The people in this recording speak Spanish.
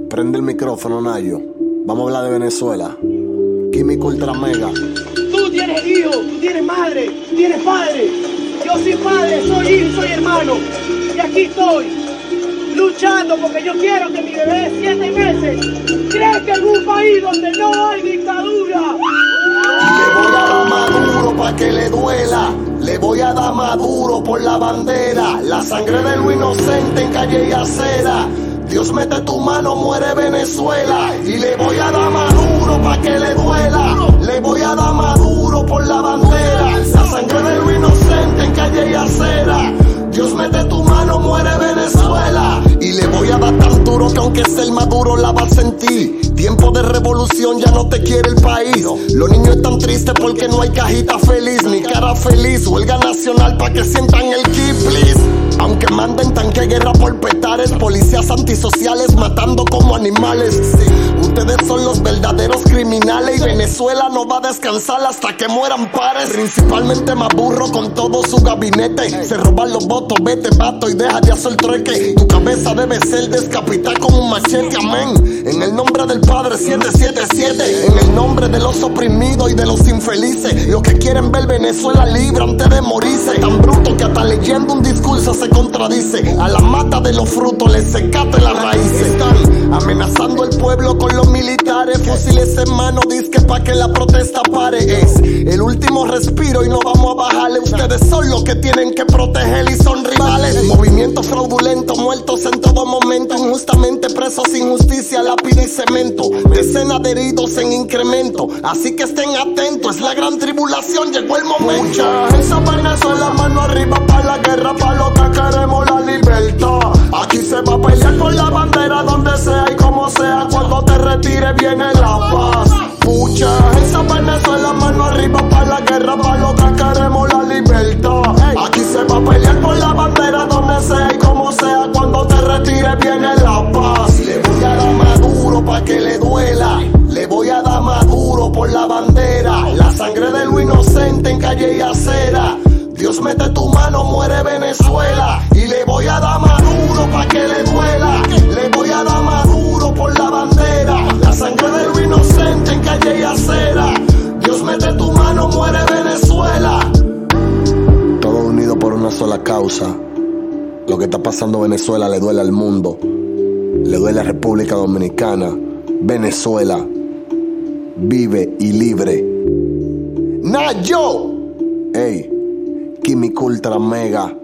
Prende el micrófono, Nayo. Vamos a hablar de Venezuela. Químico Ultra Mega. Tú tienes hijo, tú tienes madre, tú tienes padre. Yo soy padre, soy hijo y soy hermano. Y aquí estoy, luchando porque yo quiero que mi bebé de 7 meses crezca en un país donde no hay dictadura. Le voy a dar Maduro pa' que le duela. Le voy a dar Maduro por la bandera. La sangre de lo inocente en calle y acera. Dios mete tu mano, muere Venezuela. Y le voy a dar Maduro pa' que le duela. Le voy a dar Maduro por la bandera. La sangre de lo inocente en calle y acera. Dios mete tu mano, muere Venezuela. Y le voy a dar tan duro que aunque sea el Maduro la va a sentir. Tiempo de revolución, ya no te quiere el país. Los niños están tristes porque no hay cajita feliz ni cara feliz. Huelga nacional pa' que sientan el ki, please. Aunque manden tanque guerra por petares, policías antisociales matando como animales. Sí, ustedes son los verdaderos criminales y Venezuela no va a descansar hasta que mueran pares. Principalmente Maduro con todo su gabinete. Se roban los votos, vete vato y deja de hacer trueque. Tu cabeza debe ser descapitada con un machete, amén. En el nombre del Padre 777. En el nombre de los oprimidos y de los infelices. Los que quieren ver Venezuela libre antes de morirse. Tan bruto que hasta leyendo un discurso se contradice. A la mata de los frutos les secate las raíces. Están amenazando el pueblo con los militares. Fusiles en mano, disque pa' que la protesta pare. Es el último respiro y no vamos a bajarle. Ustedes son los que tienen que proteger y son rivales. Movimientos fraudulentos, muertos en todo momento. Injustamente presos sin justicia, lápida y cemento. Decenas de heridos en incremento. Así que estén atentos, es la gran tribulación, llegó el momento. Mucha gente Venezuela, mano arriba para la guerra, para lo que queremos la libertad. Aquí se va a pelear por la bandera donde sea y como sea. Cuando te retire viene la paz. Mucha gente Venezuela, mano arriba para la guerra, para lo que queremos la libertad. Aquí se va a pelear por la bandera donde sea y como sea. Cuando te retire viene la paz. Le voy a dar Maduro pa' que le duela. Le voy a dar Maduro por la bandera. La sangre de lo inocente en calle y acera. Dios mete tu mano, muere Venezuela. Y le voy a dar Maduro pa' que le duela. Le voy a dar Maduro por la bandera. La sangre de lo inocente en calle y acera. Dios mete tu mano, muere Venezuela. Todos unidos por una sola causa. Lo que está pasando en Venezuela le duele al mundo. Le duele a República Dominicana. Venezuela vive y libre. Nayo. Ey, Químico Ultra Mega.